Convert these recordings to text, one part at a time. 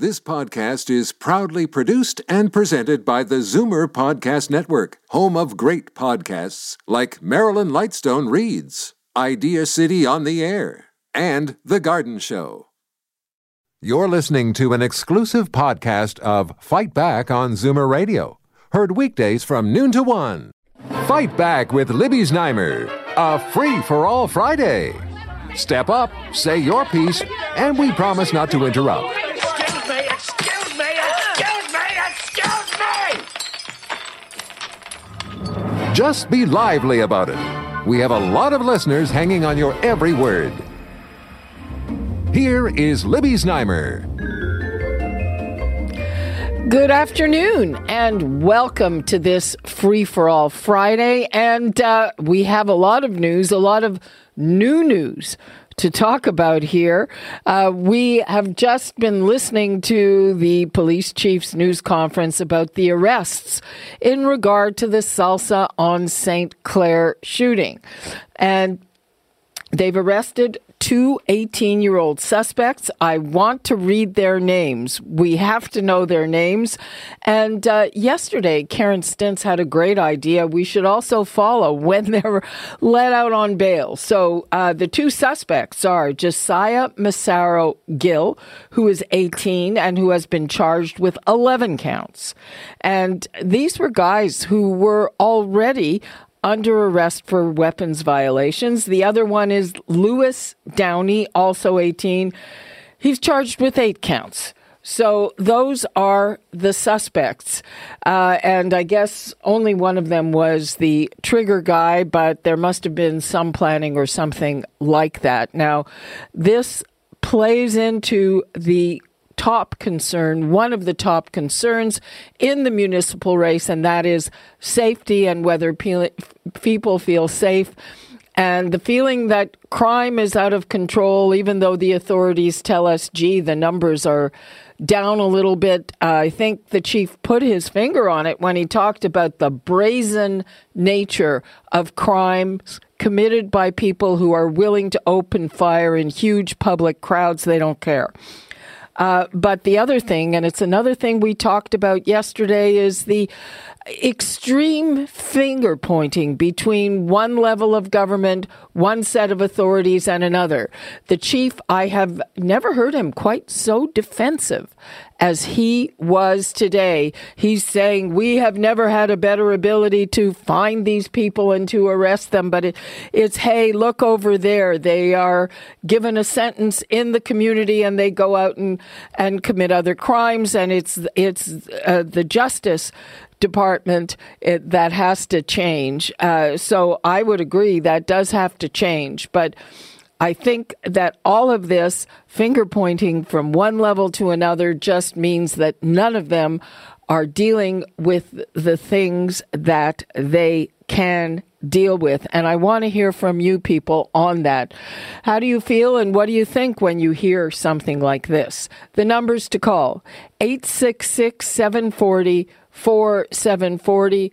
This podcast is proudly produced and presented by the Zoomer Podcast Network, home of great podcasts like Marilyn Lightstone Reads, Idea City on the Air, and The Garden Show. You're listening to an exclusive podcast of Fight Back on Zoomer Radio, heard weekdays from noon to 1. Fight Back with Libby Znaimer, a free-for-all Friday. Step up, say your piece, and we promise not to interrupt. Just be lively about it. We have a lot of listeners hanging on your every word. Here is Libby Znaimer. Good afternoon and welcome to this Free-for-All Friday. And we have a lot of news, a lot of new news to talk about here. We have just been listening to the police chief's news conference about the arrests in regard to the Salsa on St. Clair shooting. And they've arrested two 18-year-old suspects. I want to read their names. We have to know their names. And yesterday, Karen Stintz had a great idea. We should also follow when they're let out on bail. So the two suspects are Josiah Massaro Gill, who is 18 and who has been charged with 11 counts. And these were guys who were already under arrest for weapons violations. The other one is Lewis Downey, also 18. He's charged with 8 counts. So those are the suspects. And I guess only one of them was the trigger guy, but there must have been some planning or something like that. Now, this plays into the top concern, one of the top concerns in the municipal race, and that is safety and whether people feel safe. And the feeling that crime is out of control, even though the authorities tell us, gee, the numbers are down a little bit. I think the chief put his finger on it when he talked about the brazen nature of crimes committed by people who are willing to open fire in huge public crowds. They don't care. But the other thing, and it's another thing we talked about yesterday, is the extreme finger pointing between one level of government, one set of authorities, and another. The chief, I have never heard him quite so defensive as he was today. He's saying we have never had a better ability to find these people and to arrest them, but it's, hey, look over there. They are given a sentence in the community and they go out and commit other crimes, and it's the Justice Department that has to change. So I would agree that does have to change. But I think that all of this finger pointing from one level to another just means that none of them are dealing with the things that they can deal with. And I want to hear from you people on that. How do you feel and what do you think when you hear something like this? The numbers to call, 866-740-4740,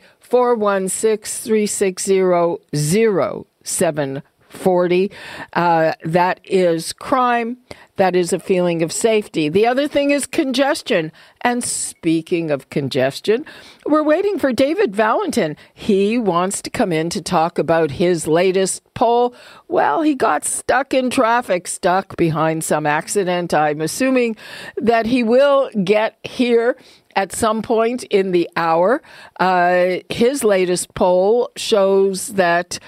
416-360-0740. That is crime. That is a feeling of safety. The other thing is congestion. And speaking of congestion, we're waiting for David Valentin. He wants to come in to talk about his latest poll. Well, he got stuck in traffic, stuck behind some accident. I'm assuming that he will get here at some point in the hour. His latest poll shows that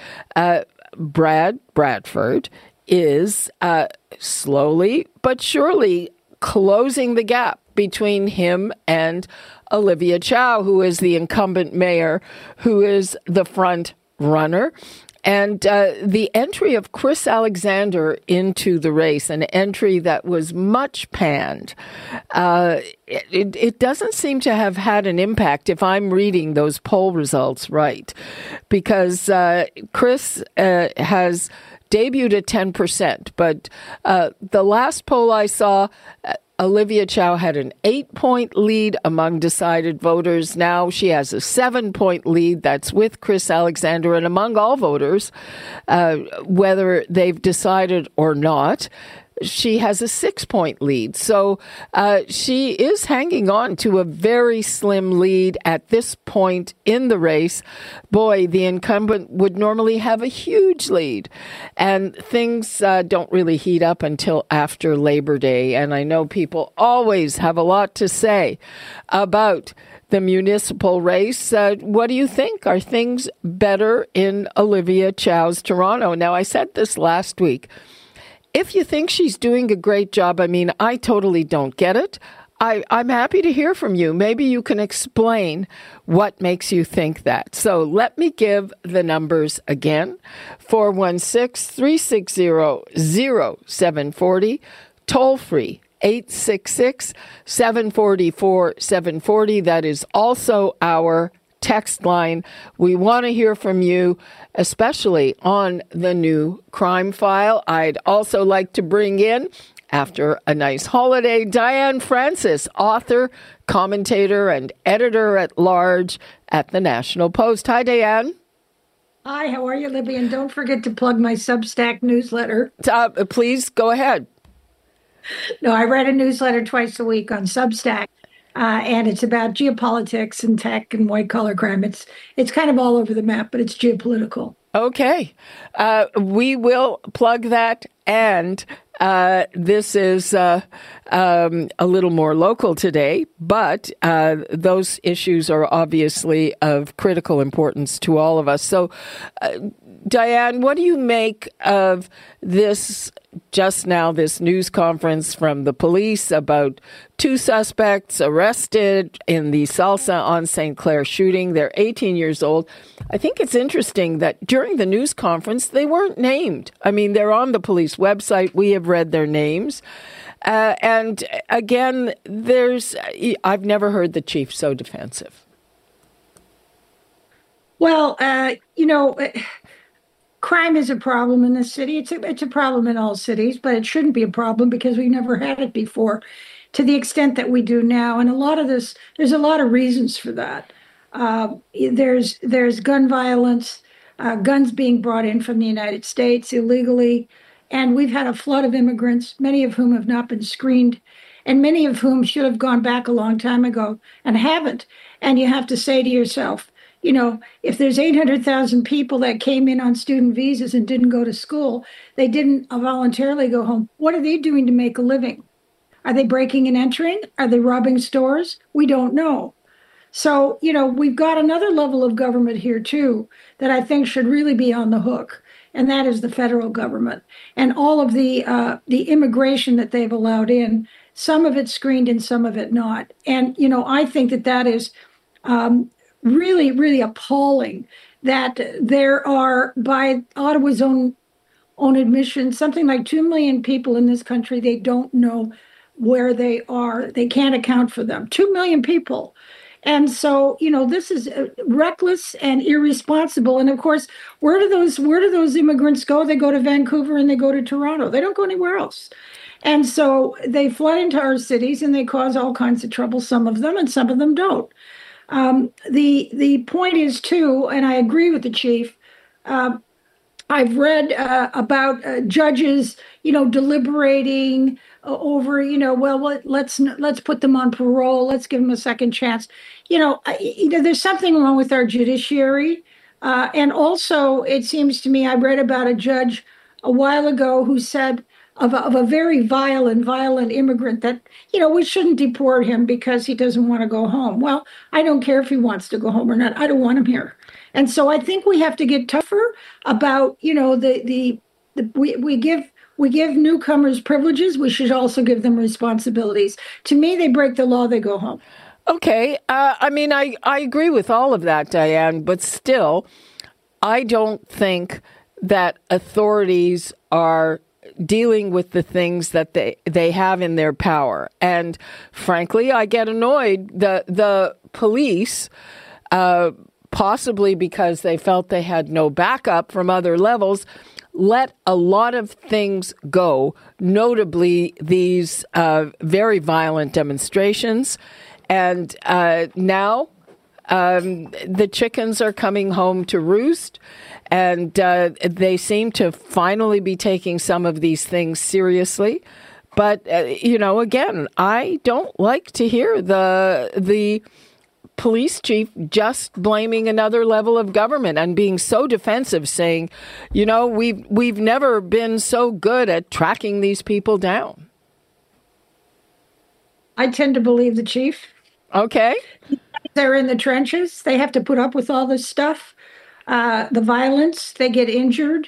Bradford is slowly but surely closing the gap between him and Olivia Chow, who is the incumbent mayor, who is the front runner. And the entry of Chris Alexander into the race, an entry that was much panned, it doesn't seem to have had an impact if I'm reading those poll results right, because Chris has debuted at 10%, but the last poll I saw, Olivia Chow had an 8-point lead among decided voters. Now she has a 7-point lead. That's with Chris Alexander. And among all voters, whether they've decided or not, she has a 6-point lead. So she is hanging on to a very slim lead at this point in the race. Boy, the incumbent would normally have a huge lead. And things don't really heat up until after Labor Day. And I know people always have a lot to say about the municipal race. What do you think? Are things better in Olivia Chow's Toronto? Now, I said this last week. If you think she's doing a great job, I mean, I totally don't get it. I'm happy to hear from you. Maybe you can explain what makes you think that. So let me give the numbers again. 416-360-0740, toll free. 866-744-740. That is also our text line. We want to hear from you, especially on the new crime file. I'd also like to bring in, after a nice holiday, Diane Francis, author, commentator, and editor-at-large at the National Post. Hi, Diane. Hi, how are you, Libby? And don't forget to plug my Substack newsletter. Please go ahead. No, I write a newsletter twice a week on Substack, and it's about geopolitics and tech and white-collar crime. It's kind of all over the map, but it's geopolitical. Okay. We will plug that, and this is a little more local today, but those issues are obviously of critical importance to all of us. So, Diane, what do you make of this news conference from the police about 2 suspects arrested in the Salsa on St. Clair shooting? They're 18 years old. I think it's interesting that during the news conference, they weren't named. I mean, they're on the police website. We have read their names. And again, I've never heard the chief so defensive. Well, crime is a problem in this city. It's a problem in all cities, but it shouldn't be a problem because we've never had it before to the extent that we do now. And there's a lot of reasons for that. There's gun violence, guns being brought in from the United States illegally. And we've had a flood of immigrants, many of whom have not been screened, and many of whom should have gone back a long time ago and haven't. And you have to say to yourself, if there's 800,000 people that came in on student visas and didn't go to school, they didn't voluntarily go home. What are they doing to make a living? Are they breaking and entering? Are they robbing stores? We don't know. So, we've got another level of government here, too, that I think should really be on the hook. And that is the federal government and all of the immigration that they've allowed in, some of it screened and some of it not. And, I think that is really, really appalling that there are, by Ottawa's own admission, something like 2 million people in this country. They don't know where they are. They can't account for them. 2 million people. And so, this is reckless and irresponsible. And of course, where do those immigrants go? They go to Vancouver and they go to Toronto. They don't go anywhere else. And so they flood into our cities and they cause all kinds of trouble, some of them, and some of them don't. The point is, too, and I agree with the chief, I've read about judges, deliberating over, let's put them on parole. Let's give them a second chance. There's something wrong with our judiciary. And also, it seems to me, I read about a judge a while ago who said of a very violent immigrant that, we shouldn't deport him because he doesn't want to go home. Well, I don't care if he wants to go home or not. I don't want him here. And so I think we have to get tougher about, we give newcomers privileges. We should also give them responsibilities. To me, they break the law, they go home. Okay. I agree with all of that, Diane, but still, I don't think that authorities are dealing with the things that they have in their power. And frankly, I get annoyed. The police, possibly because they felt they had no backup from other levels, let a lot of things go, notably these very violent demonstrations. And now the chickens are coming home to roost, and they seem to finally be taking some of these things seriously. But, again, I don't like to hear the police chief just blaming another level of government and being so defensive, saying, we've never been so good at tracking these people down. I tend to believe the chief. Okay. They're in the trenches. They have to put up with all this stuff, the violence. They get injured.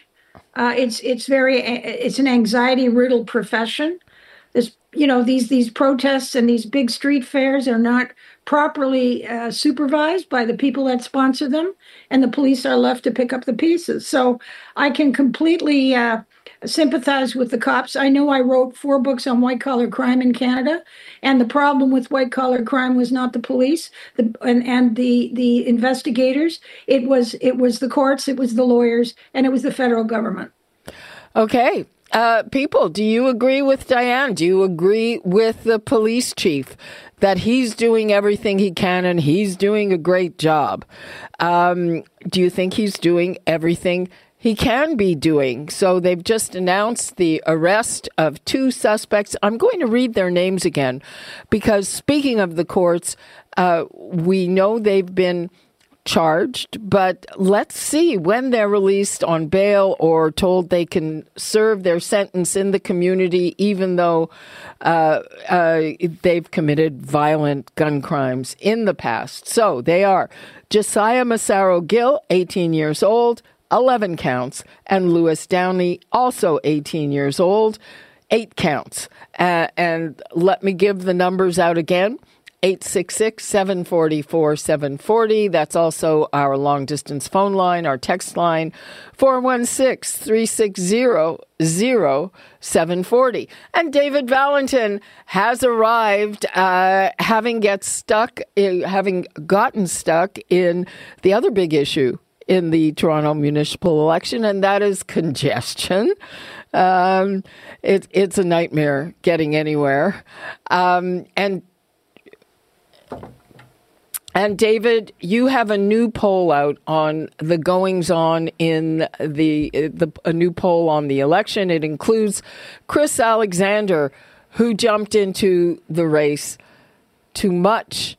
It's an anxiety riddled profession. These protests and these big street fairs are not properly supervised by the people that sponsor them, and the police are left to pick up the pieces. So I can completely sympathize with the cops. I know I wrote 4 books on white-collar crime in Canada, and the problem with white-collar crime was not the police and the investigators. It was the courts, it was the lawyers, and it was the federal government. Okay. People, do you agree with Diane? Do you agree with the police chief that he's doing everything he can and he's doing a great job? Do you think he's doing everything he can be doing? So they've just announced the arrest of 2 suspects. I'm going to read their names again because speaking of the courts, we know they've been charged, but let's see when they're released on bail or told they can serve their sentence in the community, even though they've committed violent gun crimes in the past. So they are Josiah Massaro Gill, 18 years old, 11 counts, and Lewis Downey, also 18 years old, 8 counts. And let me give the numbers out again. 866-744-740. That's also our long-distance phone line, our text line, 416-360-0740. And David Valentin has arrived, having gotten stuck in the other big issue in the Toronto municipal election, and that is congestion. It's a nightmare getting anywhere. And David, you have a new poll out on the goings-on in a new poll on the election. It includes Chris Alexander, who jumped into the race to much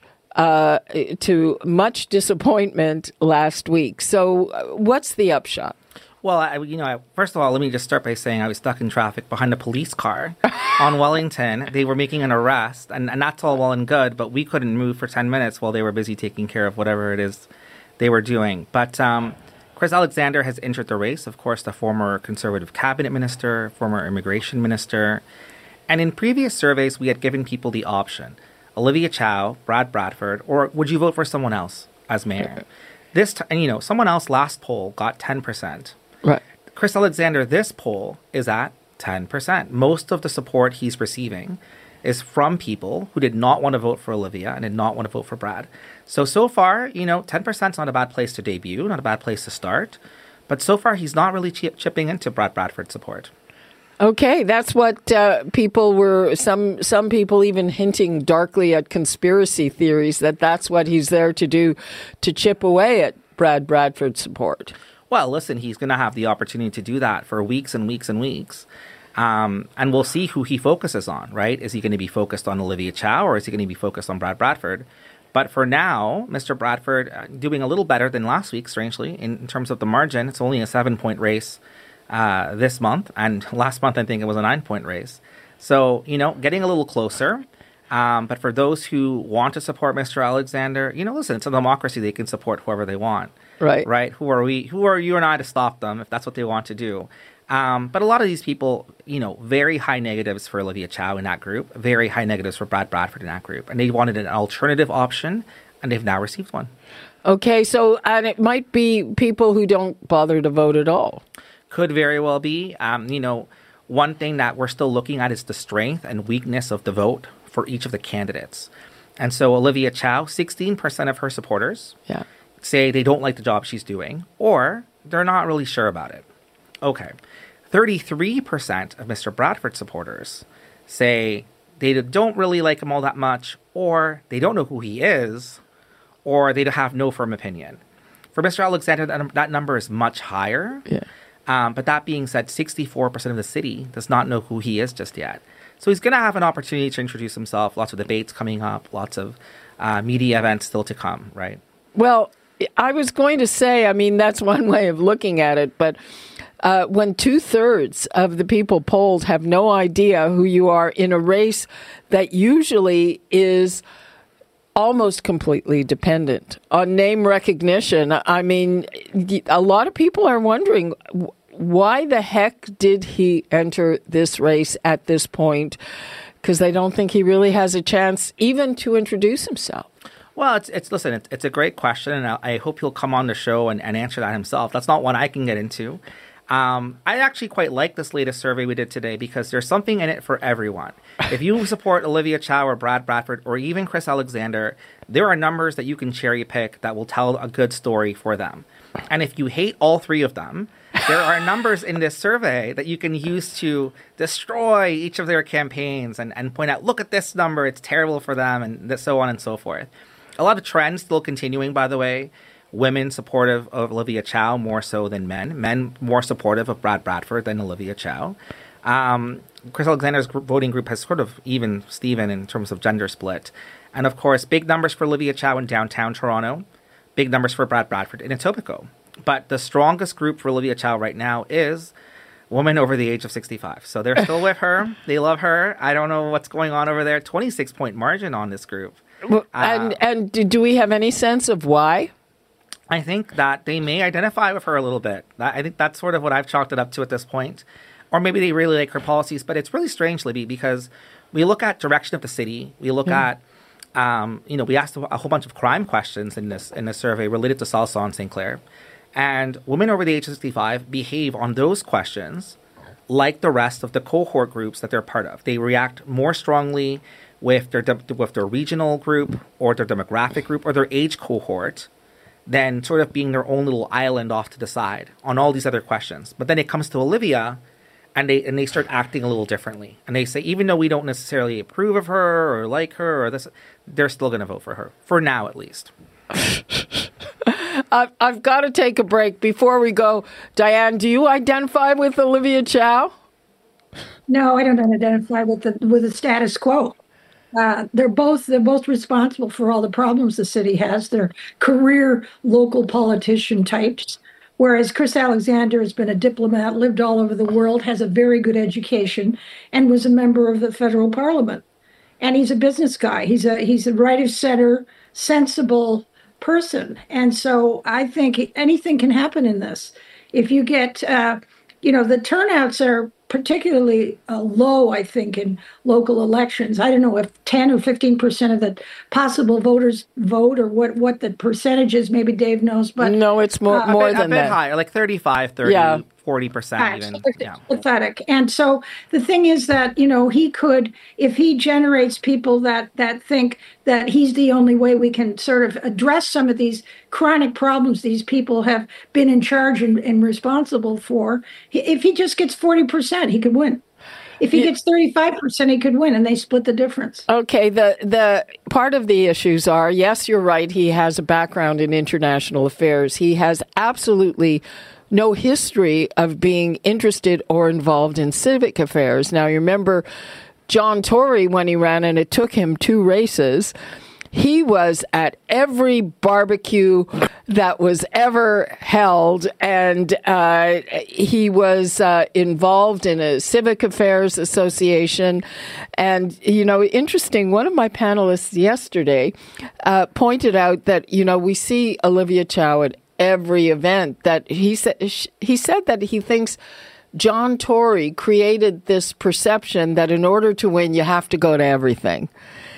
disappointment last week. So, what's the upshot? Well, first of all, let me just start by saying I was stuck in traffic behind a police car on Wellington. They were making an arrest, and that's all well and good, but we couldn't move for 10 minutes while they were busy taking care of whatever it is they were doing. But Chris Alexander has entered the race, of course, the former Conservative cabinet minister, former immigration minister. And in previous surveys, we had given people the option, Olivia Chow, Brad Bradford, or would you vote for someone else as mayor? Someone else last poll got 10%. Right. Chris Alexander, this poll is at 10%. Most of the support he's receiving is from people who did not want to vote for Olivia and did not want to vote for Brad. So far, 10% is not a bad place to debut, not a bad place to start. But so far, he's not really chipping into Brad Bradford's support. Okay, that's what people were, some people even hinting darkly at conspiracy theories that that's what he's there to do, to chip away at Brad Bradford's support. Well, listen, he's going to have the opportunity to do that for weeks and weeks and weeks. And we'll see who he focuses on, right? Is he going to be focused on Olivia Chow or is he going to be focused on Brad Bradford? But for now, Mr. Bradford doing a little better than last week, strangely, in terms of the margin. It's only a 7-point race this month. And last month, I think it was a 9-point race. So, getting a little closer. But for those who want to support Mr. Alexander, listen, it's a democracy. They can support whoever they want. Right. Right. Who are you and I to stop them if that's what they want to do? But a lot of these people, very high negatives for Olivia Chow in that group, very high negatives for Brad Bradford in that group. And they wanted an alternative option, and they've now received one. Okay, so and it might be people who don't bother to vote at all. Could very well be. One thing that we're still looking at is the strength and weakness of the vote for each of the candidates. And so Olivia Chow, 16% of her supporters say they don't like the job she's doing, or they're not really sure about it. Okay. 33% of Mr. Bradford supporters say they don't really like him all that much, or they don't know who he is, or they have no firm opinion. For Mr. Alexander, that number is much higher. Yeah. But that being said, 64% of the city does not know who he is just yet. So he's going to have an opportunity to introduce himself. Lots of debates coming up, lots of media events still to come, right? Well, I was going to say, I mean, that's one way of looking at it, but when 2/3 of the people polled have no idea who you are in a race that usually is almost completely dependent on name recognition, I mean, a lot of people are wondering, why the heck did he enter this race at this point? Because they don't think he really has a chance even to introduce himself. Well, it's a great question, and I hope he'll come on the show and answer that himself. That's not one I can get into. I actually quite like this latest survey we did today because there's something in it for everyone. If you support Olivia Chow or Brad Bradford or even Chris Alexander, there are numbers that you can cherry pick that will tell a good story for them. And if you hate all three of them, there are numbers in this survey that you can use to destroy each of their campaigns and point out, look at this number, it's terrible for them, and so on and so forth. A lot of trends still continuing, by the way. Women supportive of Olivia Chow more so than men. Men more supportive of Brad Bradford than Olivia Chow. Chris Alexander's voting group has sort of even Steven in terms of gender split. And of course, big numbers for Olivia Chow in downtown Toronto. Big numbers for Brad Bradford in Etobicoke. But the strongest group for Olivia Chow right now is women over the age of 65. So they're still with her. They love her. I don't know what's going on over there. 26-point margin on this group. And do we have any sense of why? I think that they may identify with her a little bit. I think that's sort of what I've chalked it up to at this point. Or maybe they really like her policies. But it's really strange, Libby, because we look at direction of the city. We look at, we asked a whole bunch of crime questions in this survey related to Salsa and St. Clair. And women over the age of 65 behave on those questions like the rest of the cohort groups that they're part of. They react more strongly with their regional group or their demographic group or their age cohort than sort of being their own little island off to the side on all these other questions. But then it comes to Olivia, and they start acting a little differently. And they say, even though we don't necessarily approve of her or like her or this, they're still going to vote for her, for now at least. I've got to take a break before we go. Diane, do you identify with Olivia Chow? No, I don't identify with the status quo. They're both responsible for all the problems the city has. They're career local politician types, whereas Chris Alexander has been a diplomat, lived all over the world, has a very good education, and was a member of the federal parliament. And he's a business guy. He's a right of center, sensible person. And so I think anything can happen in this. If you get, the turnouts are particularly low, I think, in local elections. I don't know if 10 or 15% of the possible voters vote or what the percentage is. Maybe Dave knows. But no, it's more than that. A bit higher, like 35, 30, yeah. 40% even. It's pathetic. And so the thing is that, he could, if he generates people that think that he's the only way we can sort of address some of these chronic problems these people have been in charge and responsible for, if he just gets 40%, he could win. If he gets 35%, he could win, and they split the difference. Okay, the part of the issues are, yes, you're right, he has a background in international affairs. He has absolutely no history of being interested or involved in civic affairs. Now, you remember John Tory when he ran, and it took him 2 races. He was at every barbecue that was ever held, and he was involved in a civic affairs association. And, interesting, one of my panelists yesterday pointed out that, we see Olivia Chow at every event, that he said that he thinks John Tory created this perception that in order to win, you have to go to everything.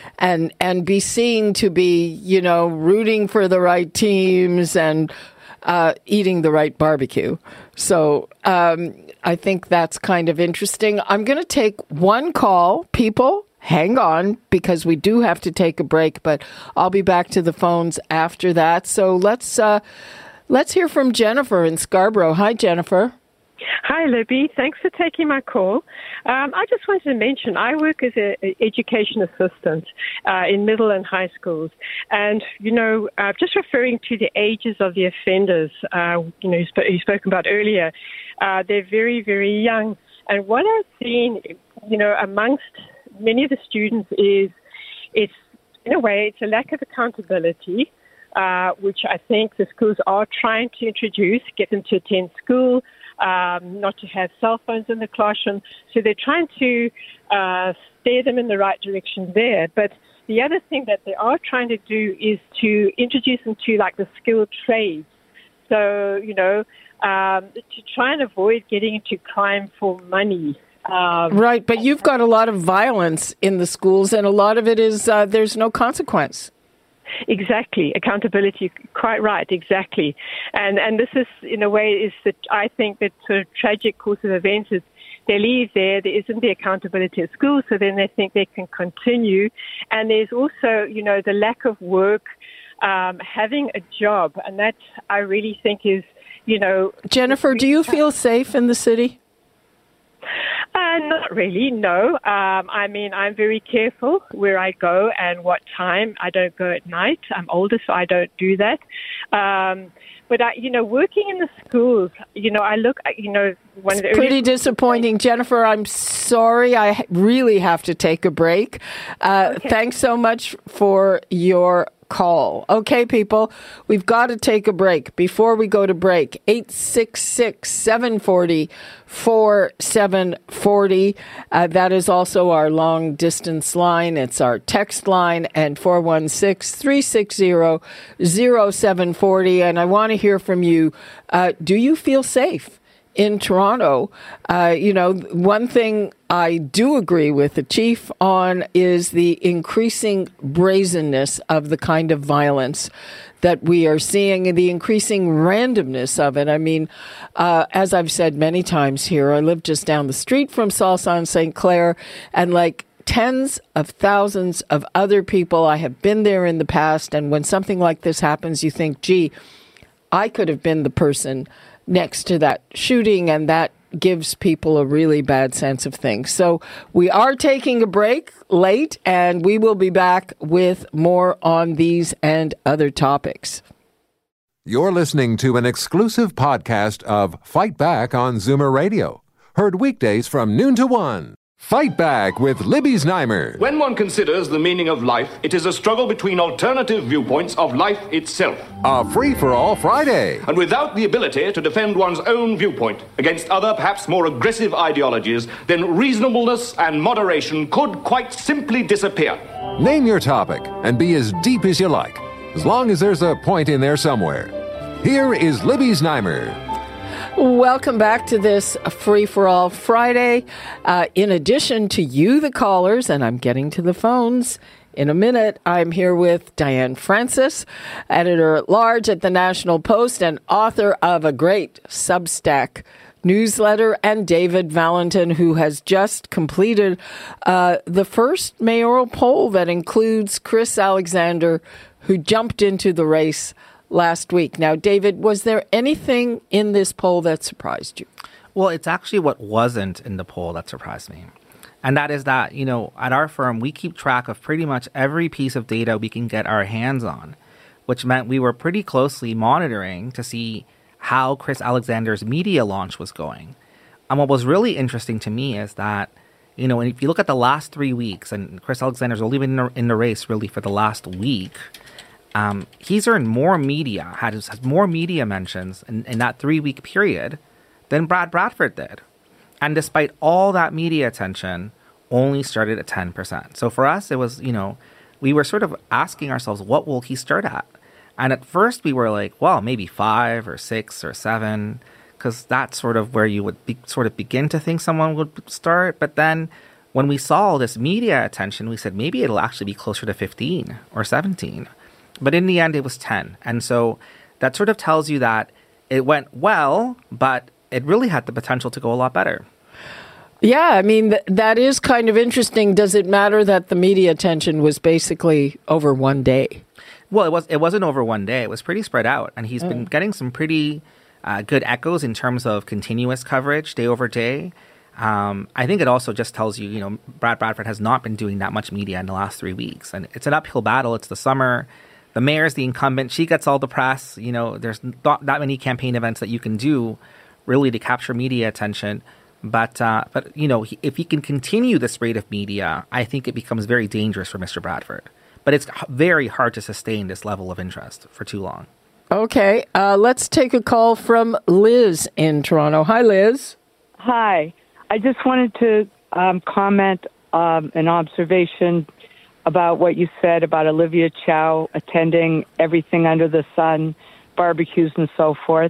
And be seen to be, rooting for the right teams and eating the right barbecue. So I think that's kind of interesting. I'm going to take one call. People, hang on, because we do have to take a break, but I'll be back to the phones after that. So let's hear from Jennifer in Scarborough. Hi, Jennifer. Hi, Libby. Thanks for taking my call. I just wanted to mention I work as an education assistant in middle and high schools. And, just referring to the ages of the offenders, you spoke about earlier, they're very, very young. And what I've seen, amongst many of the students is it's a lack of accountability, which I think the schools are trying to introduce, get them to attend school, not to have cell phones in the classroom. So they're trying to steer them in the right direction there. But the other thing that they are trying to do is to introduce them to the skilled trades. So, to try and avoid getting into crime for money. Right, but you've got a lot of violence in the schools, and a lot of it is there's no consequence. Exactly. Accountability, quite right, exactly. And this is, in a way, I think that sort of tragic course of events is they leave there isn't the accountability at school, so then they think they can continue. And there's also, the lack of work, having a job, and that I really think is, Jennifer, do you feel safe in the city? Not really, no. I'm very careful where I go and what time. I don't go at night. I'm older, so I don't do that. But working in the schools, I look, one of the pretty disappointing. Jennifer, I'm sorry. I really have to take a break. Okay. Thanks so much for your call. Okay, people, we've got to take a break. Before we go to break, 866-740-4740. That is also our long distance line. It's our text line, and 416-360-0740. And I want to hear from you. Do you feel safe in Toronto? One thing I do agree with the chief on is the increasing brazenness of the kind of violence that we are seeing and the increasing randomness of it. I mean, as I've said many times here, I live just down the street from Sault-Saint Clair, and like tens of thousands of other people, I have been there in the past, and when something like this happens, you think, gee, I could have been the person next to that shooting, and that gives people a really bad sense of things. So we are taking a break late, and we will be back with more on these and other topics. You're listening to an exclusive podcast of Fight Back on Zoomer Radio. Heard weekdays from noon to 1. Fight Back with Libby Znaimer. When one considers the meaning of life, it is a struggle between alternative viewpoints of life itself. A free-for-all Friday. And without the ability to defend one's own viewpoint against other, perhaps more aggressive ideologies, then reasonableness and moderation could quite simply disappear. Name your topic and be as deep as you like, as long as there's a point in there somewhere. Here is Libby Znaimer. Welcome back to this Free-for-All Friday. In addition to you, the callers, and I'm getting to the phones in a minute, I'm here with Diane Francis, editor-at-large at the National Post and author of a great Substack newsletter, and David Valentin, who has just completed the first mayoral poll that includes Chris Alexander, who jumped into the race last week. Now, David, was there anything in this poll that surprised you? Well, it's actually what wasn't in the poll that surprised me. And that is that, at our firm, we keep track of pretty much every piece of data we can get our hands on, which meant we were pretty closely monitoring to see how Chris Alexander's media launch was going. And what was really interesting to me is that, and if you look at the last 3 weeks, and Chris Alexander's only been in the race really for the last week, he's earned more media, has more media mentions in that 3-week period than Brad Bradford did. And despite all that media attention, only started at 10%. So for us, it was, we were sort of asking ourselves, what will he start at? And at first we were like, well, maybe 5 or 6 or 7, because that's sort of where you would begin to think someone would start. But then when we saw all this media attention, we said, maybe it'll actually be closer to 15 or 17. But in the end, it was 10. And so that sort of tells you that it went well, but it really had the potential to go a lot better. Yeah, I mean, that is kind of interesting. Does it matter that the media attention was basically over one day? Well, it wasn't over one day. It was pretty spread out. And he's been getting some pretty good echoes in terms of continuous coverage day over day. I think it also just tells you, Brad Bradford has not been doing that much media in the last 3 weeks. And it's an uphill battle. It's the summer. The mayor's the incumbent. She gets all the press. There's not that many campaign events that you can do really to capture media attention. But if he can continue this rate of media, I think it becomes very dangerous for Mr. Bradford. But it's very hard to sustain this level of interest for too long. Okay, let's take a call from Liz in Toronto. Hi, Liz. Hi. I just wanted to comment an observation about what you said about Olivia Chow attending everything under the sun, barbecues and so forth.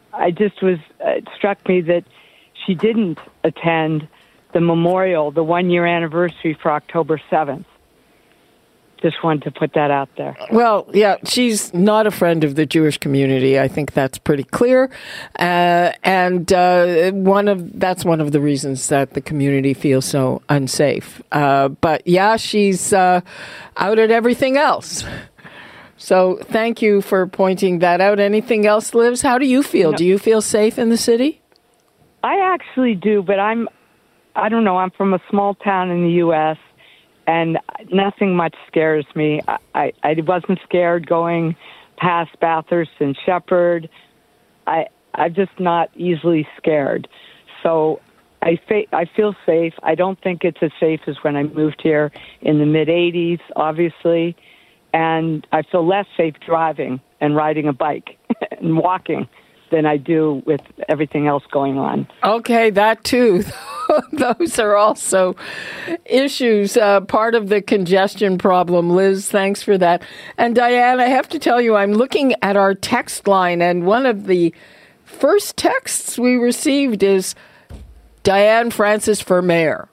It struck me that she didn't attend the memorial, the 1-year anniversary for October 7th. Just wanted to put that out there. Well, yeah, she's not a friend of the Jewish community. I think that's pretty clear. And that's one of the reasons that the community feels so unsafe. But yeah, she's out at everything else. So thank you for pointing that out. Anything else, Liz? How do you feel? Do you feel safe in the city? I actually do, but I don't know, I'm from a small town in the U.S., and nothing much scares me. I wasn't scared going past Bathurst and Shepherd. I'm just not easily scared. So I feel safe. I don't think it's as safe as when I moved here in the mid-'80s, obviously. And I feel less safe driving and riding a bike and walking than I do with everything else going on. Okay, that too. Those are also issues, part of the congestion problem. Liz, thanks for that. And Diane, I have to tell you, I'm looking at our text line, and one of the first texts we received is Diane Francis for mayor.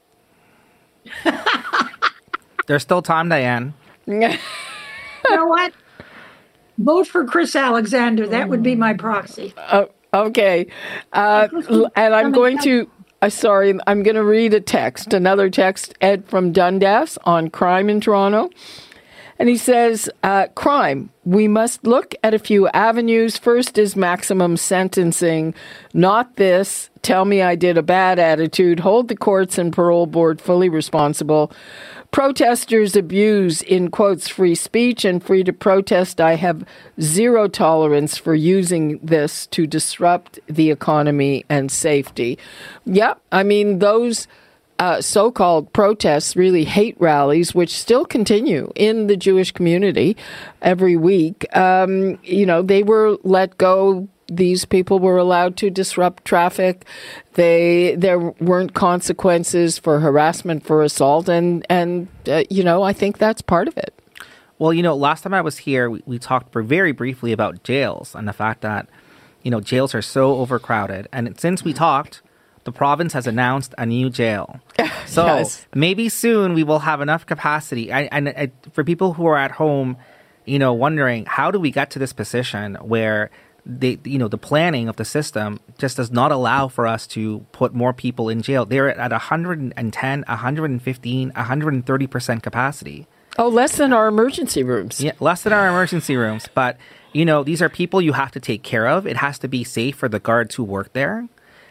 There's still time, Diane. You know what? Vote for Chris Alexander. That would be my proxy. Okay. And I'm going to... I'm going to read another text, Ed from Dundas on crime in Toronto. And he says, crime, we must look at a few avenues. First is maximum sentencing, not this, tell me I did a bad attitude, hold the courts and parole board fully responsible. Protesters abuse, in quotes, free speech and free to protest. I have zero tolerance for using this to disrupt the economy and safety. Yeah, I mean, those so-called protests, really hate rallies, which still continue in the Jewish community every week, they were let go. These people were allowed to disrupt traffic. There weren't consequences for harassment, for assault, and I think that's part of it. Well, last time I was here, we talked very briefly about jails and the fact that, jails are so overcrowded. And since we talked, the province has announced a new jail. So yes. Maybe soon we will have enough capacity. And for people who are at home, wondering, how do we get to this position where the planning of the system just does not allow for us to put more people in jail? They're at 110, 115, 130% capacity. Oh, less than our emergency rooms. Yeah, less than our emergency rooms. But, these are people you have to take care of. It has to be safe for the guards who work there.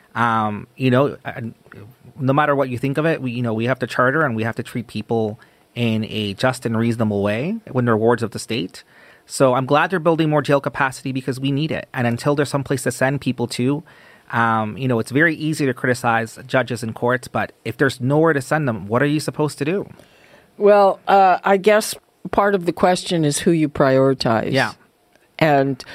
No matter what you think of it, we have to charter and we have to treat people in a just and reasonable way when they're wards of the state. So I'm glad they're building more jail capacity because we need it. And until there's some place to send people to, it's very easy to criticize judges and courts. But if there's nowhere to send them, what are you supposed to do? Well, I guess part of the question is who you prioritize. Yeah. And,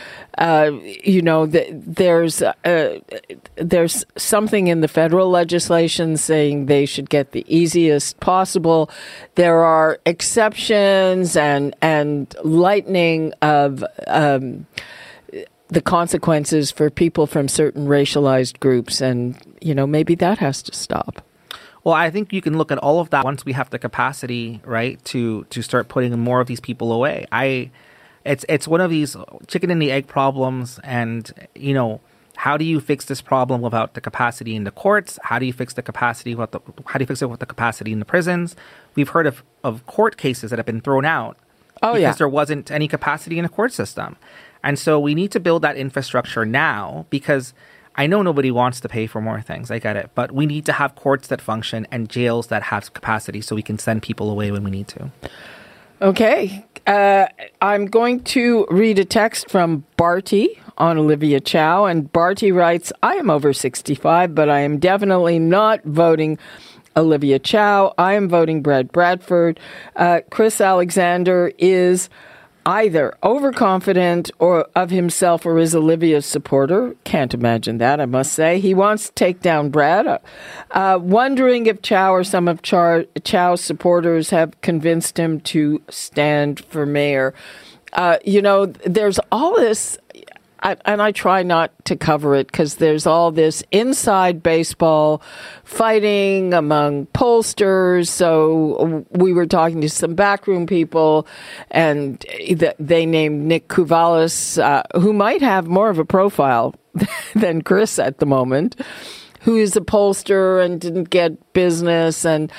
there's something in the federal legislation saying they should get the easiest possible. There are exceptions and lightening of the consequences for people from certain racialized groups. And, maybe that has to stop. Well, I think you can look at all of that once we have the capacity, right, to start putting more of these people away. It's one of these chicken and the egg problems, and how do you fix this problem without the capacity in the courts? How do you fix the capacity how do you fix it with the capacity in the prisons? We've heard of court cases that have been thrown out because there wasn't any capacity in the court system. And so we need to build that infrastructure now, because I know nobody wants to pay for more things. I get it. But we need to have courts that function and jails that have capacity so we can send people away when we need to. Okay. I'm going to read a text from Barty on Olivia Chow. And Barty writes, I am over 65, but I am definitely not voting Olivia Chow. I am voting Brad Bradford. Chris Alexander is either overconfident or of himself or is Olivia's supporter. Can't imagine that, I must say. He wants to take down Brad. Wondering if Chow or some of Chow's supporters have convinced him to stand for mayor. There's all this, and I try not to cover it because there's all this inside baseball fighting among pollsters. So we were talking to some backroom people, and they named Nick Kouvalis, who might have more of a profile than Chris at the moment, who is a pollster and didn't get business. And,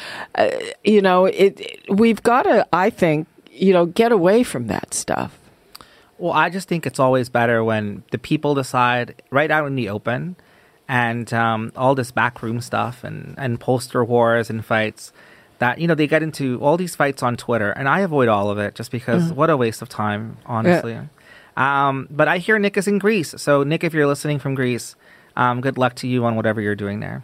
we've got to, I think, get away from that stuff. Well, I just think it's always better when the people decide right out in the open, and all this backroom stuff and poster wars and fights that, they get into all these fights on Twitter. And I avoid all of it just because what a waste of time, honestly. Yeah. But I hear Nick is in Greece. So, Nick, if you're listening from Greece, good luck to you on whatever you're doing there.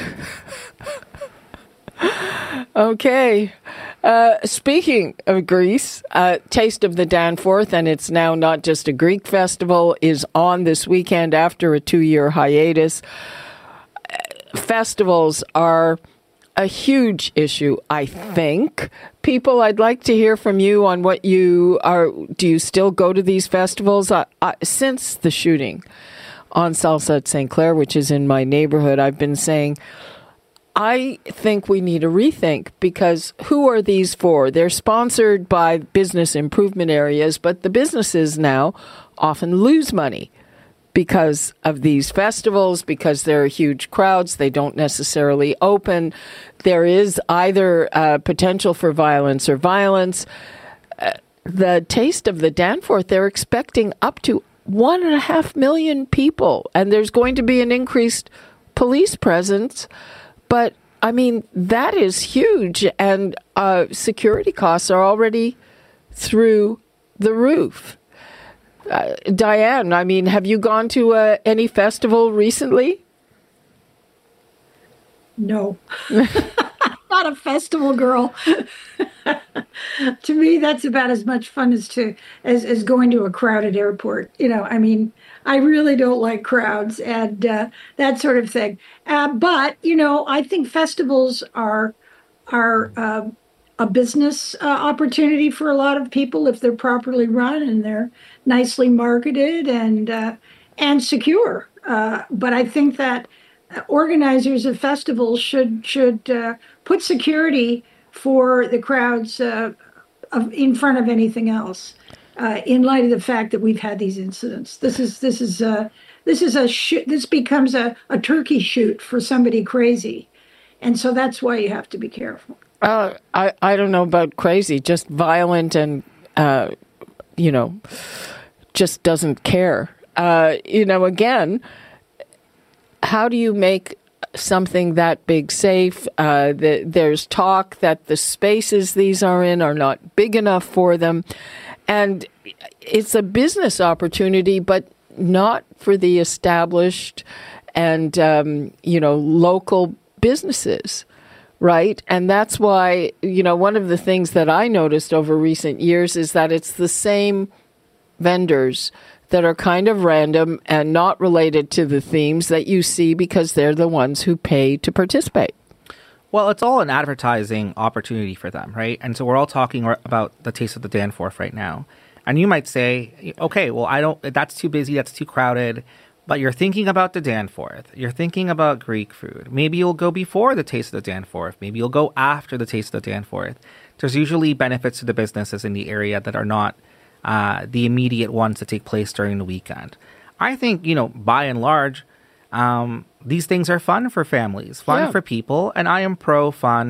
Okay. Speaking of Greece, Taste of the Danforth, and it's now not just a Greek festival, is on this weekend after a 2-year hiatus. Festivals are a huge issue, I think. People, I'd like to hear from you on what you are. Do you still go to these festivals? Since the shooting on Salsa at St. Clair, which is in my neighborhood, I've been saying, I think we need a rethink, because who are these for? They're sponsored by business improvement areas, but the businesses now often lose money because of these festivals, because there are huge crowds. They don't necessarily open. There is either potential for violence or violence. The Taste of the Danforth, they're expecting up to 1.5 million people, and there's going to be an increased police presence. But, I mean, that is huge, and security costs are already through the roof. Diane, I mean, have you gone to any festival recently? No. Not a festival girl. To me, that's about as much fun as going to a crowded airport. I mean, I really don't like crowds and that sort of thing. But I think festivals are a business opportunity for a lot of people if they're properly run and they're nicely marketed and secure. But I think that organizers of festivals should put security for the crowds in front of anything else. In light of the fact that we've had these incidents, this becomes a turkey shoot for somebody crazy, and so that's why you have to be careful. I don't know about crazy, just violent and just doesn't care. Again, how do you make something that big safe? There's talk that the spaces these are in are not big enough for them. And it's a business opportunity, but not for the established and, local businesses, right? And that's why, one of the things that I noticed over recent years is that it's the same vendors that are kind of random and not related to the themes that you see because they're the ones who pay to participate. Well, it's all an advertising opportunity for them, right? And so we're all talking about the Taste of the Danforth right now. And you might say, okay, well, that's too busy, that's too crowded. But you're thinking about the Danforth. You're thinking about Greek food. Maybe you'll go before the Taste of the Danforth. Maybe you'll go after the Taste of the Danforth. There's usually benefits to the businesses in the area that are not the immediate ones that take place during the weekend. I think, by and large, these things are fun for families, fun for people, and I am pro-fun.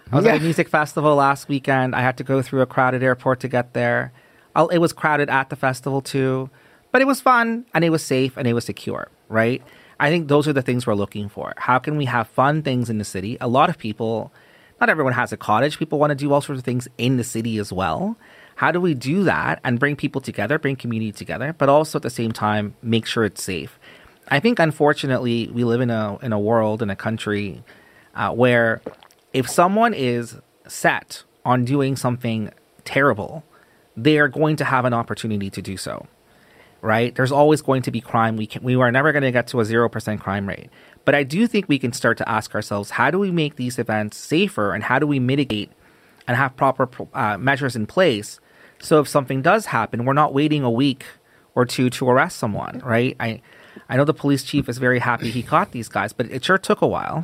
I was at a music festival last weekend. I had to go through a crowded airport to get there. It was crowded at the festival too, but it was fun and it was safe and it was secure, right? I think those are the things we're looking for. How can we have fun things in the city? A lot of people, not everyone has a cottage. People want to do all sorts of things in the city as well. How do we do that and bring people together, bring community together, but also at the same time, make sure it's safe? I think, unfortunately, we live in a world, in a country where if someone is set on doing something terrible, they are going to have an opportunity to do so, right? There's always going to be crime. We are never going to get to a 0% crime rate. But I do think we can start to ask ourselves, how do we make these events safer and how do we mitigate and have proper measures in place so if something does happen, we're not waiting a week or two to arrest someone, right? I know the police chief is very happy he caught these guys, but it sure took a while.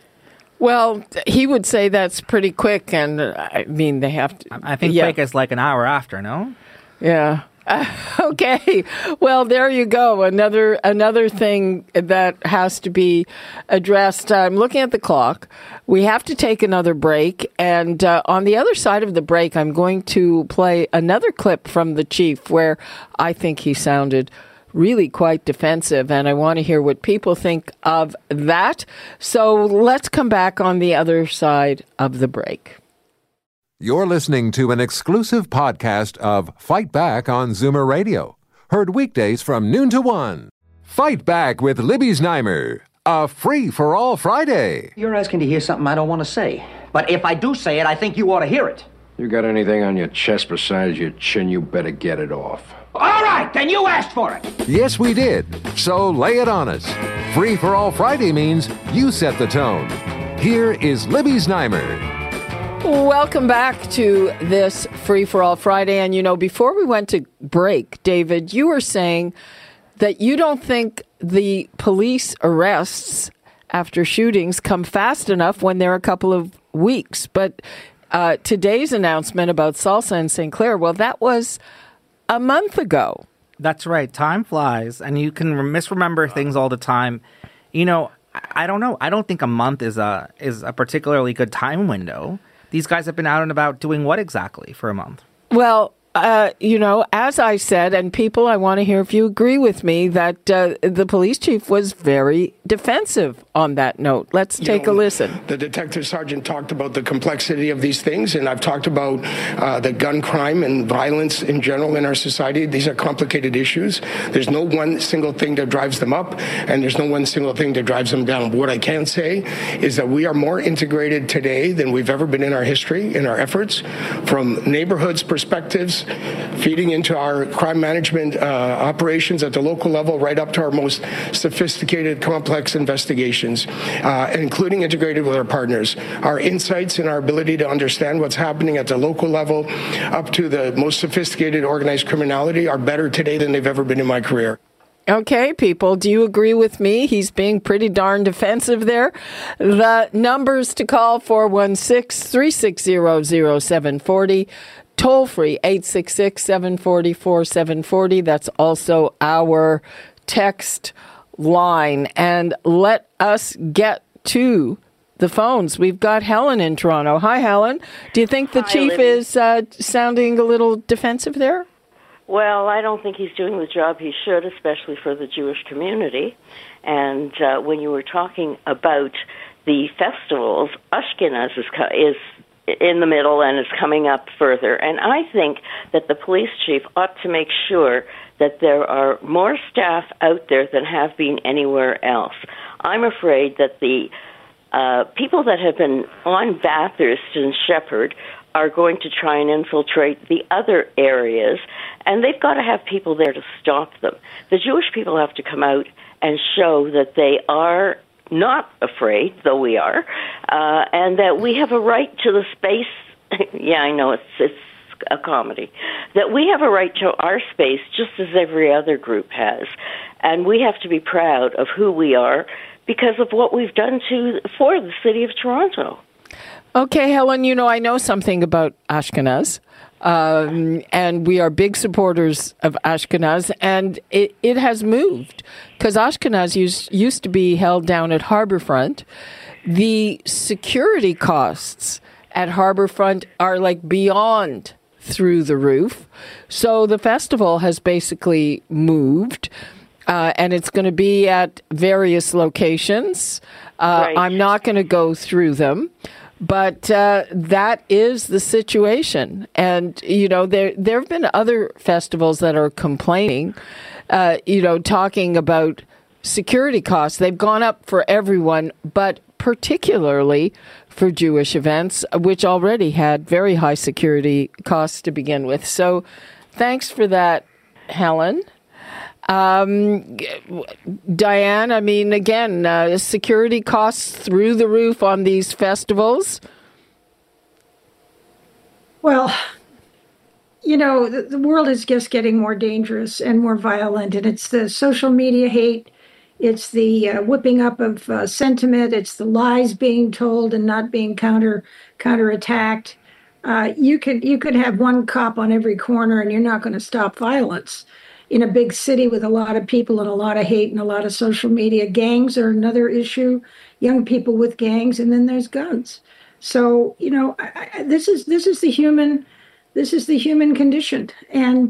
Well, he would say that's pretty quick, and I mean, they have to... I think quick is like an hour after, no? Yeah. Okay. Well, there you go. Another thing that has to be addressed. I'm looking at the clock. We have to take another break. And on the other side of the break, I'm going to play another clip from the chief where I think he sounded really quite defensive. And I want to hear what people think of that. So let's come back on the other side of the break. You're listening to an exclusive podcast of Fight Back on Zoomer Radio. Heard weekdays from noon to 1. Fight Back with Libby Znaimer. A free-for-all Friday. You're asking to hear something I don't want to say. But if I do say it, I think you ought to hear it. You got anything on your chest besides your chin, you better get it off. All right, then you asked for it. Yes, we did. So lay it on us. Free-for-all Friday means you set the tone. Here is Libby Znaimer. Welcome back to this Free-for-All Friday. And, you know, before we went to break, David, you were saying that you don't think the police arrests after shootings come fast enough when they're a couple of weeks. But today's announcement about Salsa and St. Clair, well, that was a month ago. That's right. Time flies, and you can misremember things all the time. You know, I don't know. I don't think a month is a particularly good time window. These guys have been out and about doing what exactly for a month? Well, you know, as I said, and people, I want to hear if you agree with me that the police chief was very defensive on that note. Let's take a listen. The detective sergeant talked about the complexity of these things, and I've talked about the gun crime and violence in general in our society. These are complicated issues. There's no one single thing that drives them up, and there's no one single thing that drives them down. But what I can say is that we are more integrated today than we've ever been in our history, in our efforts, from neighborhoods perspectives, feeding into our crime management operations at the local level, right up to our most sophisticated, complex investigations, including integrated with our partners. Our insights and our ability to understand what's happening at the local level up to the most sophisticated organized criminality are better today than they've ever been in my career. Okay, people, do you agree with me? He's being pretty darn defensive there. The numbers to call, 416-360-0740. Toll free, 866-740-4740. That's also our text line. And let us get to the phones. We've got Helen in Toronto. Hi, Helen. Do you think the chief is sounding a little defensive there? Well, I don't think he's doing the job he should, especially for the Jewish community. And when you were talking about the festivals, Ashkenaz is in the middle and is coming up further. And I think that the police chief ought to make sure that there are more staff out there than have been anywhere else. I'm afraid that the people that have been on Bathurst and Shepherd are going to try and infiltrate the other areas, and they've got to have people there to stop them. The Jewish people have to come out and show that they are not afraid, though we are, and that we have a right to the space. Yeah, I know it's a comedy. That we have a right to our space just as every other group has, and we have to be proud of who we are because of what we've done for the city of Toronto. Okay, Helen, you know, I know something about Ashkenaz, and we are big supporters of Ashkenaz, and it has moved, because Ashkenaz used to be held down at Harbourfront. The security costs at Harbourfront are like beyond through the roof. So the festival has basically moved, and it's going to be at various locations. Right. I'm not going to go through them. But that is the situation. And, you know, there have been other festivals that are complaining, talking about security costs. They've gone up for everyone, but particularly for Jewish events, which already had very high security costs to begin with. So thanks for that, Helen. Diane, I mean, again, security costs through the roof on these festivals. Well, you know, the world is just getting more dangerous and more violent, and it's the social media hate, it's the whipping up of sentiment, it's the lies being told and not being counterattacked. You could have one cop on every corner, and you're not going to stop violence. In a big city with a lot of people and a lot of hate and a lot of social media, gangs are another issue. Young people with gangs, and then there's guns. So this is the human condition, and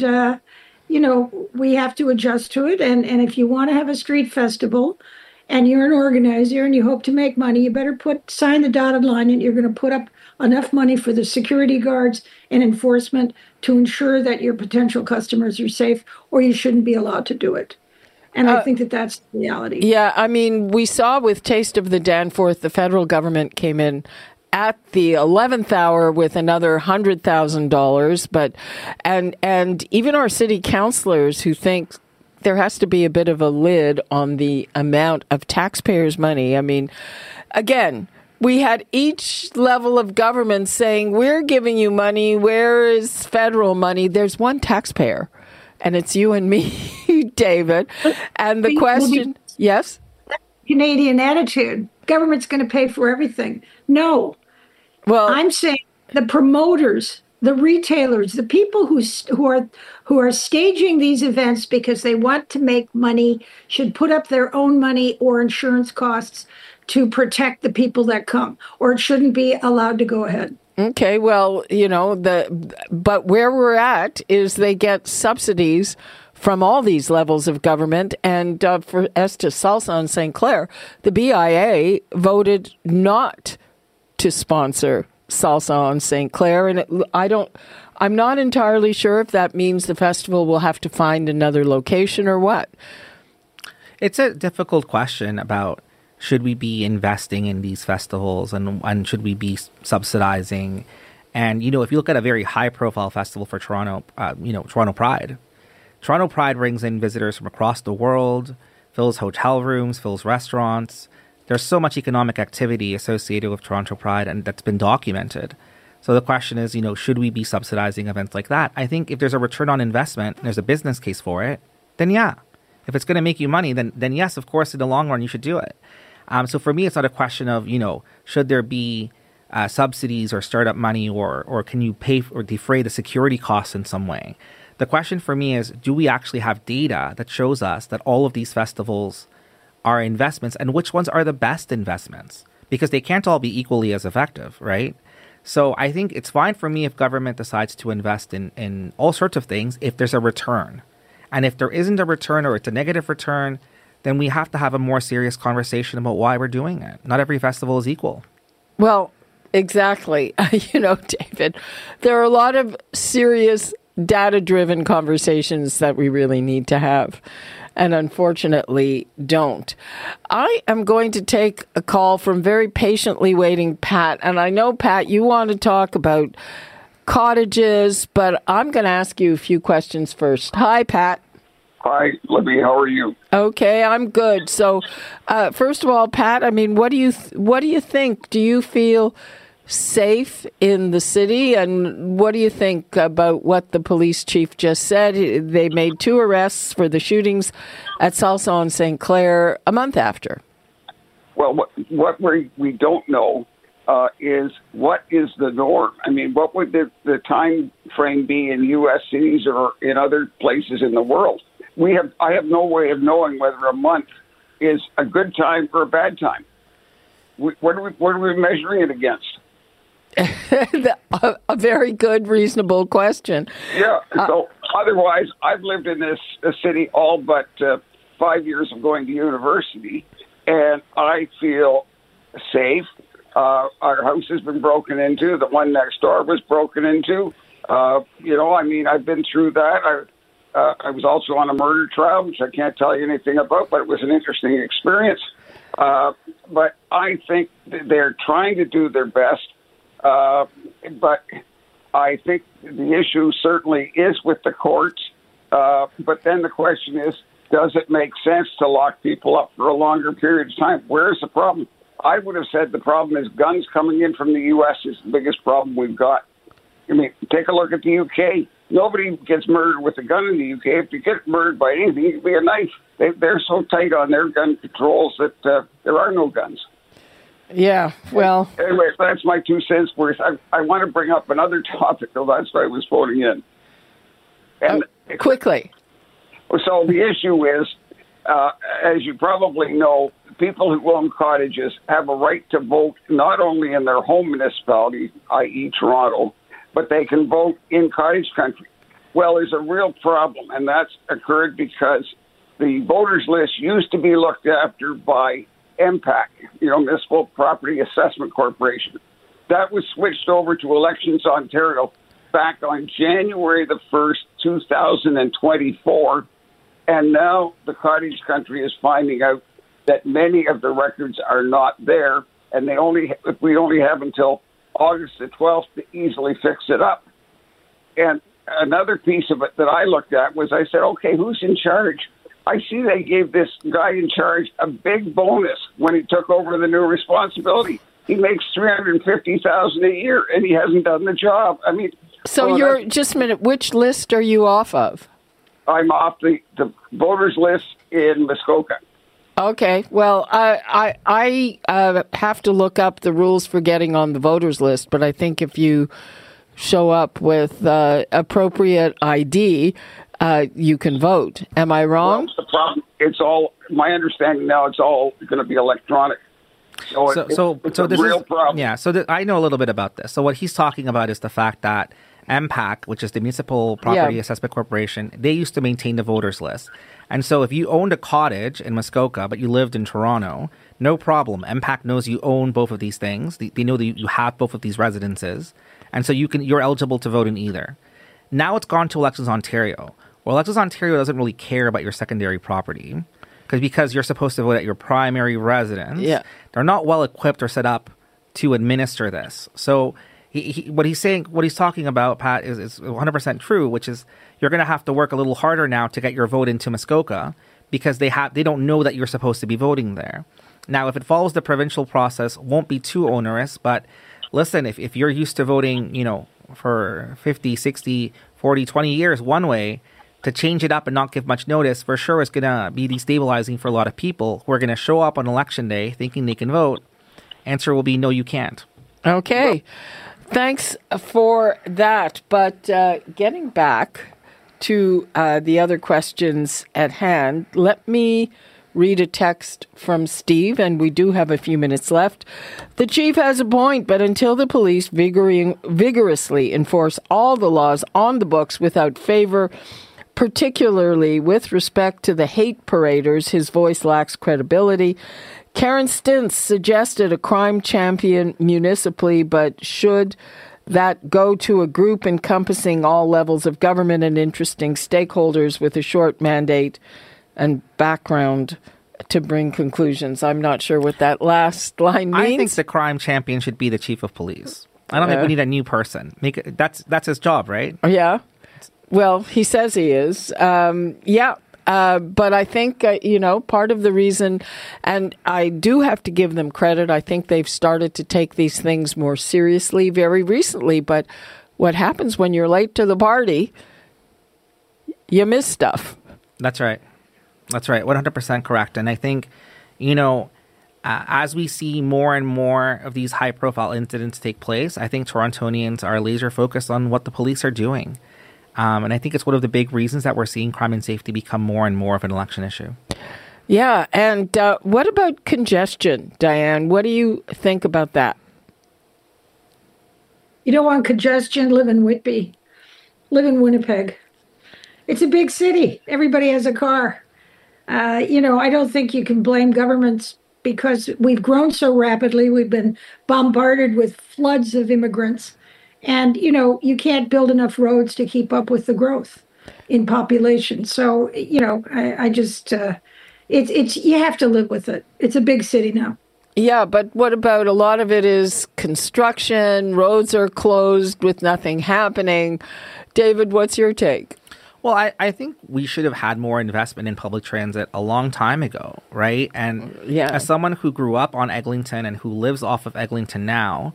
we have to adjust to it. And if you want to have a street festival, and you're an organizer and you hope to make money, you better sign the dotted line, and you're going to put up enough money for the security guards and enforcement to ensure that your potential customers are safe, or you shouldn't be allowed to do it. And I think that's the reality. Yeah, I mean, we saw with Taste of the Danforth, the federal government came in at the 11th hour with another $100,000, and even our city councillors who think there has to be a bit of a lid on the amount of taxpayers' money. I mean, again, we had each level of government saying, we're giving you money. Where is federal money? There's one taxpayer, and it's you and me, David. And the question, yes? Canadian attitude. Government's going to pay for everything. No. Well, I'm saying the promoters, the retailers, the people who are staging these events because they want to make money should put up their own money or insurance costs to protect the people that come, or it shouldn't be allowed to go ahead. Okay, well, but where we're at is they get subsidies from all these levels of government. And as to Salsa on St. Clair, the BIA voted not to sponsor Salsa on St. Clair. And I'm not entirely sure if that means the festival will have to find another location or what. It's a difficult question about should we be investing in these festivals and should we be subsidizing? And, if you look at a very high-profile festival for Toronto, Toronto Pride. Toronto Pride brings in visitors from across the world, fills hotel rooms, fills restaurants. There's so much economic activity associated with Toronto Pride, and that's been documented. So the question is, should we be subsidizing events like that? I think if there's a return on investment and there's a business case for it, then yeah. If it's going to make you money, then yes, of course, in the long run, you should do it. So for me, it's not a question of, should there be subsidies or startup money or can you pay or defray the security costs in some way? The question for me is, do we actually have data that shows us that all of these festivals are investments and which ones are the best investments? Because they can't all be equally as effective, right? So I think it's fine for me if government decides to invest in all sorts of things if there's a return. And if there isn't a return or it's a negative return, then we have to have a more serious conversation about why we're doing it. Not every festival is equal. Well, exactly. David, there are a lot of serious data-driven conversations that we really need to have, and unfortunately don't. I am going to take a call from very patiently waiting Pat, and I know, Pat, you want to talk about cottages, but I'm going to ask you a few questions first. Hi, Pat. Hi, Libby. How are you? Okay, I'm good. So, first of all, Pat, I mean, what do you think? Do you feel safe in the city? And what do you think about what the police chief just said? They made 2 arrests for the shootings at Salsa on St. Clair a month after. Well, what we don't know is what is the norm. I mean, what would the time frame be in U.S. cities or in other places in the world? I have no way of knowing whether a month is a good time or a bad time. What are we measuring it against? A very good, reasonable question. Yeah. So otherwise, I've lived in this city all but 5 years of going to university, and I feel safe. Our house has been broken into. The one next door was broken into. I've been through that. I was also on a murder trial, which I can't tell you anything about, but it was an interesting experience. But I think they're trying to do their best. But I think the issue certainly is with the courts. But then the question is, does it make sense to lock people up for a longer period of time? Where's the problem? I would have said the problem is guns coming in from the U.S. is the biggest problem we've got. I mean, take a look at the U.K. Nobody gets murdered with a gun in the U.K. If you get murdered by anything, it could be a knife. They're so tight on their gun controls that there are no guns. Yeah, well... Anyway, that's my 2 cents worth. I want to bring up another topic, though. That's why I was voting in. And quickly. So the issue is, as you probably know, people who own cottages have a right to vote not only in their home municipality, i.e. Toronto, but they can vote in cottage country. Well, there's a real problem, and that's occurred because the voters list used to be looked after by MPAC, Municipal Property Assessment Corporation. That was switched over to Elections Ontario back on January the 1st, 2024, and now the cottage country is finding out that many of the records are not there, and we only have until August the 12th to easily fix it up. And another piece of it that I looked at was I said, okay, who's in charge? I see they gave this guy in charge a big bonus when he took over the new responsibility. He makes $350,000 a year, and he hasn't done the job. I mean, so you're just a minute. Which list are you off of? I'm off the voters list in Muskoka. Okay. Well, I have to look up the rules for getting on the voters list, but I think if you show up with appropriate ID, you can vote. Am I wrong? Well, the problem, it's all, my understanding now, it's all going to be electronic. So it's a real problem. Yeah, I know a little bit about this. So what he's talking about is the fact that MPAC, which is the Municipal Property Assessment Corporation, they used to maintain the voters list. And so if you owned a cottage in Muskoka, but you lived in Toronto, no problem. MPAC knows you own both of these things. They know that you have both of these residences. And so you're eligible to vote in either. Now it's gone to Elections Ontario. Well, Elections Ontario doesn't really care about your secondary property because you're supposed to vote at your primary residence. Yeah. They're not well equipped or set up to administer this. So what he's talking about, Pat, is 100% true, which is you're going to have to work a little harder now to get your vote into Muskoka because they don't know that you're supposed to be voting there. Now, if it follows the provincial process, won't be too onerous, but listen, if you're used to voting, for 50, 60, 40, 20 years one way, to change it up and not give much notice, for sure is going to be destabilizing for a lot of people who are going to show up on election day thinking they can vote. Answer will be no, you can't. Okay. Thanks for that. But getting back to the other questions at hand, let me read a text from Steve, and we do have a few minutes left. The chief has a point, but until the police vigorously enforce all the laws on the books without favor, particularly with respect to the hate paraders, his voice lacks credibility. Karen Stintz suggested a crime champion municipally, but should that go to a group encompassing all levels of government and interesting stakeholders with a short mandate and background to bring conclusions? I'm not sure what that last line means. I think the crime champion should be the chief of police. I don't think we need a new person. That's his job, right? Yeah. Well, he says he is. But I think, part of the reason, and I do have to give them credit, I think they've started to take these things more seriously very recently. But what happens when you're late to the party, you miss stuff. That's right. 100% correct. And I think, as we see more and more of these high-profile incidents take place, I think Torontonians are laser focused on what the police are doing. And I think it's one of the big reasons that we're seeing crime and safety become more and more of an election issue. Yeah. And what about congestion, Diane? What do you think about that? You don't want congestion, live in Whitby, live in Winnipeg. It's a big city. Everybody has a car. I don't think you can blame governments because we've grown so rapidly. We've been bombarded with floods of immigrants. And, you can't build enough roads to keep up with the growth in population. So, I just, it's you have to live with it. It's a big city now. Yeah, but what about a lot of it is construction, roads are closed with nothing happening. David, what's your take? Well, I think we should have had more investment in public transit a long time ago, right? And as someone who grew up on Eglinton and who lives off of Eglinton now,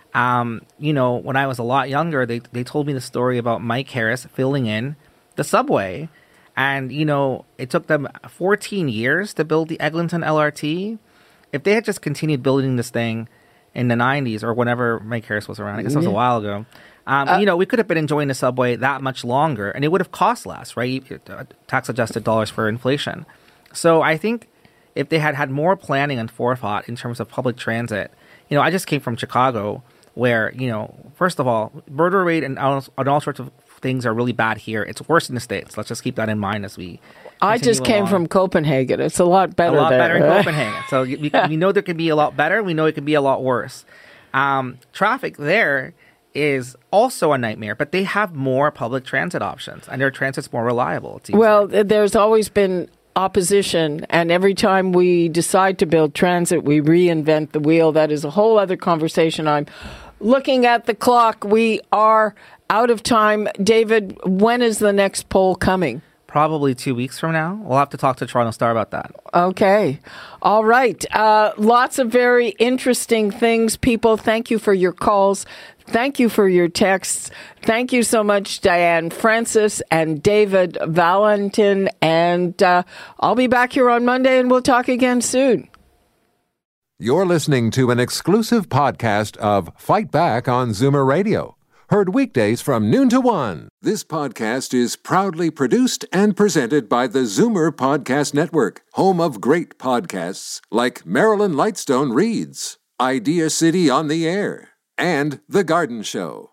when I was a lot younger, they told me the story about Mike Harris filling in the subway. And, it took them 14 years to build the Eglinton LRT. If they had just continued building this thing in the 90s or whenever Mike Harris was around, I guess it was a while ago, we could have been enjoying the subway that much longer, and it would have cost less, right? Tax-adjusted dollars for inflation. So I think if they had more planning and forethought in terms of public transit, I just came from Chicago, where, first of all, murder rate and all sorts of things are really bad here. It's worse in the States. Let's just keep that in mind as we I just came from Copenhagen. It's a lot better there. A lot there. better in Copenhagen. So we know there can be a lot better. We know it can be a lot worse. Traffic there is also a nightmare, but they have more public transit options, and their transit's more reliable. Well, there's always been opposition, and every time we decide to build transit, we reinvent the wheel. That is a whole other conversation. I'm looking at the clock. We are out of time. David, when is the next poll coming? Probably 2 weeks from now. We'll have to talk to Toronto Star about that. Okay. All right. Lots of very interesting things. People, thank you for your calls. Thank you for your texts. Thank you so much, Diane Francis and David Valentin. And I'll be back here on Monday, and we'll talk again soon. You're listening to an exclusive podcast of Fight Back on Zoomer Radio. Heard weekdays from noon to 1. This podcast is proudly produced and presented by the Zoomer Podcast Network, home of great podcasts like Marilyn Lightstone Reads, Idea City on the Air, and The Garden Show.